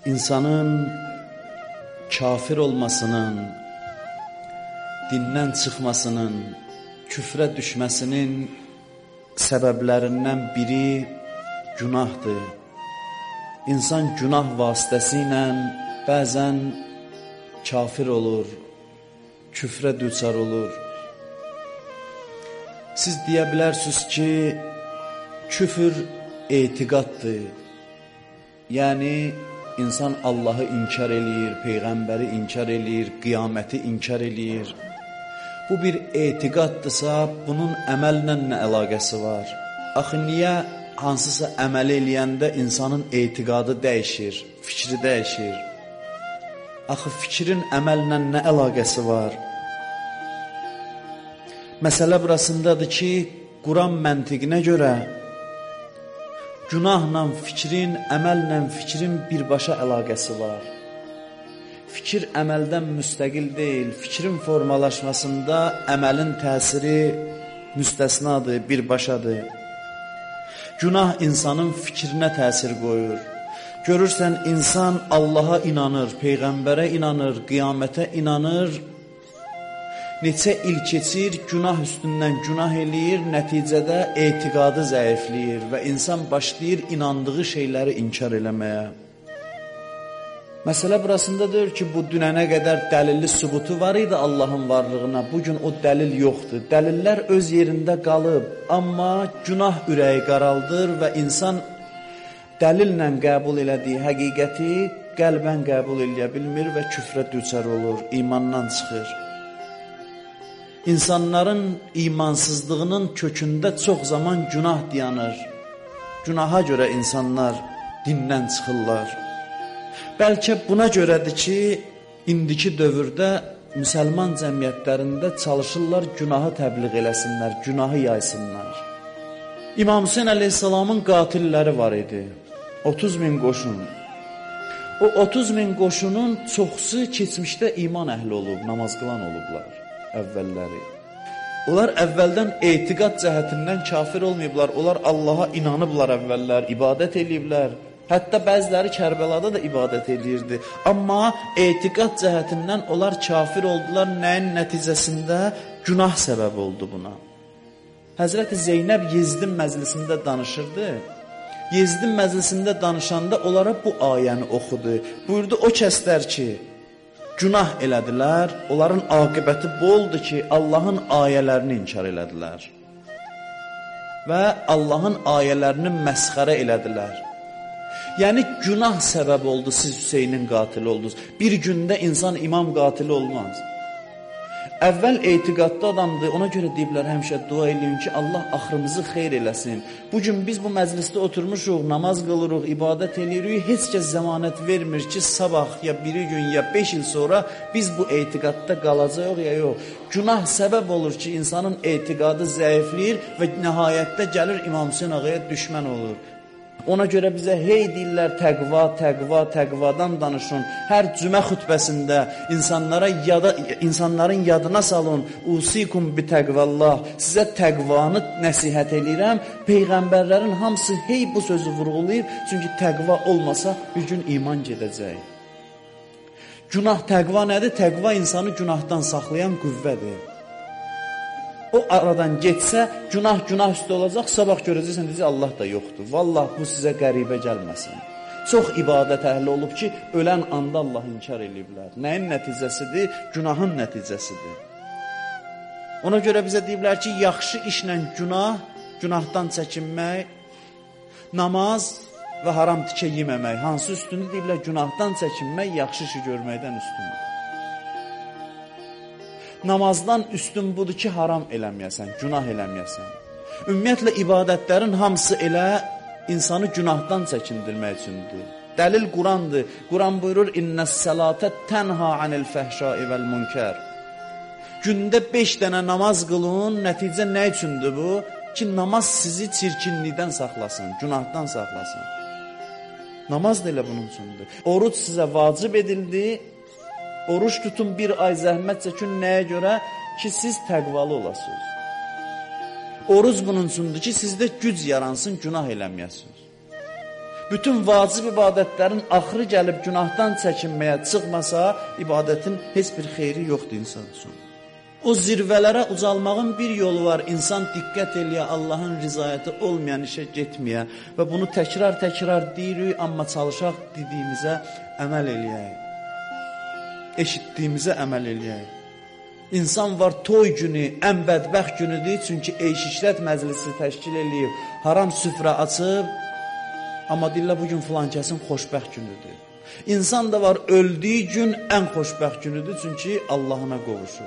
insanın kafir olmasının, dindən çıxmasının, küfrə düşməsinin səbəblərindən biri günahdır. İnsan günah vasitəsilə bəzən kafir olur, küfrə düçar olur. Siz deyə bilərsiniz ki, küfür etiqaddır. Yəni, insan Allahı inkar eləyir, Peyğəmbəri inkar eləyir, qiyaməti inkar eləyir. Bu bir etiqaddırsa, bunun əməllə nə əlaqəsi var? Axı, niyə hansısa əməl eləyəndə insanın etiqadı dəyişir, fikri dəyişir? Axı, fikrin əməllə nə əlaqəsi var? Məsələ burasındadır ki, Quran məntiqinə görə günahla fikrin, əməllə fikrin birbaşa əlaqəsi var. Fikir əməldən müstəqil deyil, fikrin formalaşmasında əməlin təsiri müstəsnadır, birbaşadır. Günah insanın fikrinə təsir qoyur. Görürsən, insan Allaha inanır, Peyğəmbərə inanır, qiyamətə inanır. Neçə il keçir, günah üstündən günah eləyir, nəticədə etiqadı zəifləyir və insan başlayır inandığı şeyləri inkar eləməyə. Məsələ burasındadır ki, bu dünənə qədər dəlilli sübutu var idi Allahın varlığına, bugün o dəlil yoxdur. Dəlillər öz yerində qalıb, amma günah ürəyi qaraldır və insan dəlillə qəbul elədiyi həqiqəti qəlbən qəbul eləyə bilmir və küfrə düçar olur, imandan çıxır. İnsanların imansızlığının kökündə çox zaman günah dayanır. Günaha görə insanlar dindən çıxırlar. Bəlkə buna görədir ki, indiki dövrdə müsəlman cəmiyyətlərində çalışırlar günahı təbliğ eləsinlər, günahı yaysınlar. İmam Hüseyin əleyhissalamın qatilləri var idi. 30 min qoşun. O 30 min qoşunun çoxsu keçmişdə iman əhli olub, namaz qılan olublar. Əvvəlləri. Onlar əvvəldən etiqad cəhətindən kafir olmayıblar. Onlar Allaha inanıblar əvvəllər, ibadət eləyiblər. Hətta bəziləri Kərbəlada da ibadət eləyirdi. Amma etiqad cəhətindən onlar kafir oldular. Nəyin nəticəsində? Günah səbəb oldu buna. Həzrəti Zeynəb Yezdin məclisində danışırdı. Yezdin məclisində danışanda onlara bu ayəni oxudu. Buyurdu, o kəslər ki, günah elədilər, onların aqibəti bu oldu ki, Allahın ayələrini inkar elədilər. Və Allahın ayələrini məsxərə elədilər. Yəni, günah səbəb oldu, siz Hüseynin qatili oldunuz. Bir gündə insan imam qatili olmaz. Əvvəl etiqadlı adamdır, ona görə deyiblər həmişə dua eləyin ki, Allah axırımızı xeyr eləsin. Bugün biz bu məclisdə oturmuşuq, namaz qılırıq, ibadət eləyirik, heç kəs zəmanət vermir ki, sabah ya biri gün ya 5 il sonra biz bu etiqadda qalacaq ya yox. Günah səbəb olur ki, insanın etiqadı zəifləyir və nəhayətdə gəlir İmam Hüseyin ağaya düşmən olur. Ona görə bizə hey deyirlər təqva, təqva, təqvadan danışın. Hər cümə xütbəsində insanların yadına salın. Usikum bi təqvallah. Sizə təqvanı nəsihət eləyirəm. Peyğəmbərlərin hamısı hey bu sözü vurğulayır. Çünki təqva olmasa bir gün iman gedəcək. Günah təqva nədir? Təqva insanı günahdan saxlayan qüvvədir. O aradan getsə, günah üstə olacaq, sabah görəcəksən, deyəcək, Allah da yoxdur. Vallah, bu sizə qəribə gəlməsin. Çox ibadət əhli olub ki, ölən anda Allah inkar eləyiblər. Nəyin nəticəsidir? Günahın nəticəsidir. Ona görə bizə deyiblər ki, yaxşı işlə günahdan çəkinmək, namaz və haram tikə yeməmək. Hansı üstünü deyiblər? Günahdan çəkinmək, yaxşı işi görməkdən üstündür. Namazdan üstün budur ki, haram eləməyəsən, günah eləməyəsən. Ümumiyyətlə, ibadətlərin hamısı elə insanı günahdan çəkindirmək üçündür. Dəlil Qurandır. Quran buyurur, İnnəs-sələtə tənha anil fəhşai vəl-münkər. Gündə 5 dənə namaz qılın, nəticə nə üçündür bu? Ki, namaz sizi çirkinlikdən saxlasın, günahdan saxlasın. Namaz da elə bunun üçündür. Oruc sizə vacib edildi. Oruç tutun, bir ay zəhmət çəkin, nəyə görə? Ki, siz təqvalı olasınız. Oruc bunun üçündür ki, sizdə güc yaransın, günah eləməyəsiniz. bütün vacib ibadətlərin axırı gəlib günahdan çəkinməyə çıxmasa, ibadətin heç bir xeyri yoxdur insan üçün. O zirvələrə ucalmağın bir yolu var, insan diqqət eləyə, Allahın rizayəti olmayan işə getməyə və bunu təkrar deyirik, amma çalışaq dediyimizə əməl eləyək, eşitdiyimizə əməl eləyək. İnsan var toy günü, ən bədbəxt günüdür, çünki eyş-işrət məclisi təşkil eləyib, haram süfrə açıb, amma deyirlər bugün filan kəsin xoşbəxt günüdür. İnsan da var öldüyü gün ən xoşbəxt günüdür, çünki Allahına qovuşur.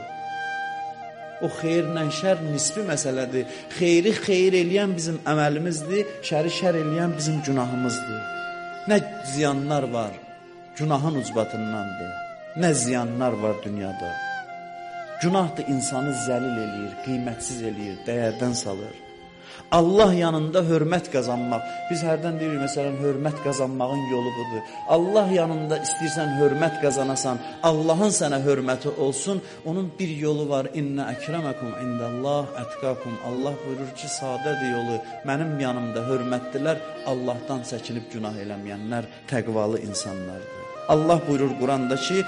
O xeyirlə şər nisbi məsələdir. Xeyri xeyir eləyən bizim əməlimizdir, şəri şər eləyən bizim günahımızdır. Nə ziyanlar var, günahın ucbatındandır. Nə ziyanlar var dünyada. Günah da insanı zəlil eləyir, qiymətsiz eləyir, dəyərdən salır. Allah yanında hörmət qazanmaq. Biz hərdən deyirik, məsələn, hörmət qazanmağın yolu budur. Allah yanında istəyirsən hörmət qazanasan, Allahın sənə hörməti olsun, onun bir yolu var. İnnə əkrəməkum indəllah ətqakum. Allah buyurur ki, sadədir yolu, mənim yanımda hörmətdilər, Allahdan çəkinib günah eləməyənlər təqvalı insanlardır. Allah buyurur Quranda ki,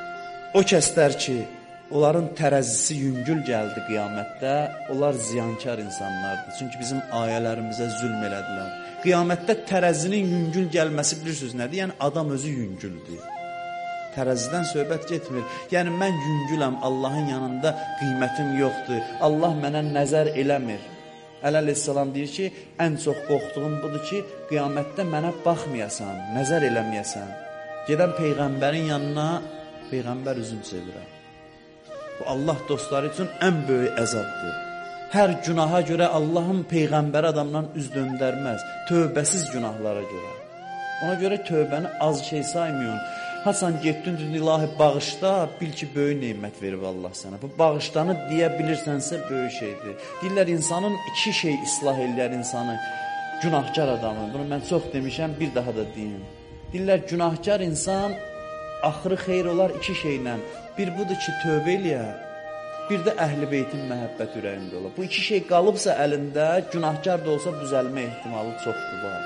o kəslər ki, onların tərəzisi yüngül gəldi qiyamətdə, onlar ziyankar insanlardır. Çünki bizim ayələrimizə zülm elədilər. Qiyamətdə tərəzinin yüngül gəlməsi bilirsiniz nədir? Yəni adam özü yüngüldür. Tərəzidən söhbət getmir. Yəni mən yüngüləm, Allahın yanında qiymətim yoxdur. Allah mənə nəzər eləmir. Əleyhissalam deyir ki, ən çox qorxduğum budur ki, qiyamətdə mənə baxmayasan, nəzər eləməyəsən. Gedən Peyğəmbərin yanına, Peyğəmbər üzüm çevirər. Bu Allah dostları üçün ən böyük əzabdır. Hər günaha görə Allahın Peyğəmbəri adamdan üz döndərməz. Tövbəsiz günahlara görə. Ona görə tövbəni az şey saymayın. Hasan getdin, ilahi bağışda, bil ki, böyük neymət verib Allah sənə. Bu bağışdanı deyə bilirsənsə böyük şeydir. Deyirlər, insanın iki şey islah eləyər insanı. Günahkar adamı. Bunu mən çox demişəm, bir daha da deyim. Deyirlər, günahkar insan axırı xeyr olar iki şeylə. Bir budur ki, tövbə eləyər, bir də əhl-i beytin məhəbbət ürəyində olar. Bu iki şey qalıbsa əlində, günahkar da olsa düzəlmə ehtimalı çoxdur var.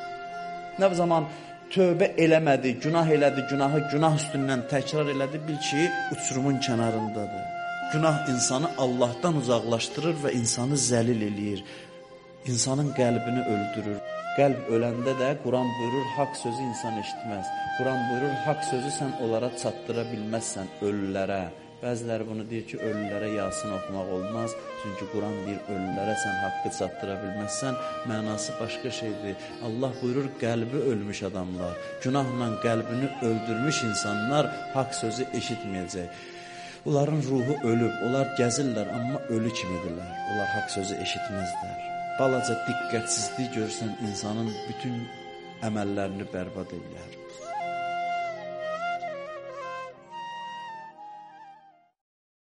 Nə zaman tövbə eləmədi, günah elədi, günahı günah üstündən təkrar elədi, bil ki, uçurumun kənarındadır. Günah insanı Allahdan uzaqlaşdırır və insanı zəlil eləyir. İnsanın qəlbini öldürür. Qəlb öləndə də Quran buyurur, haqq sözü insan eşitməz. Quran buyurur, haqq sözü sən onlara çatdıra bilməzsən, ölülərə. Bəziləri bunu deyir ki, ölülərə Yasin oxumaq olmaz. Çünki Quran deyir, ölülərə sən haqqı çatdıra bilməzsən, mənası başqa şeydir. Allah buyurur, qəlbi ölmüş adamlar, günahla qəlbini öldürmüş insanlar haqq sözü eşitməyəcək. Onların ruhu ölüb, onlar gəzirlər, amma ölü kimidirlər. Onlar haqq sözü eşitməzlər. Balaca diqqətsizlik görsən insanın bütün əməllərini bərbad edir.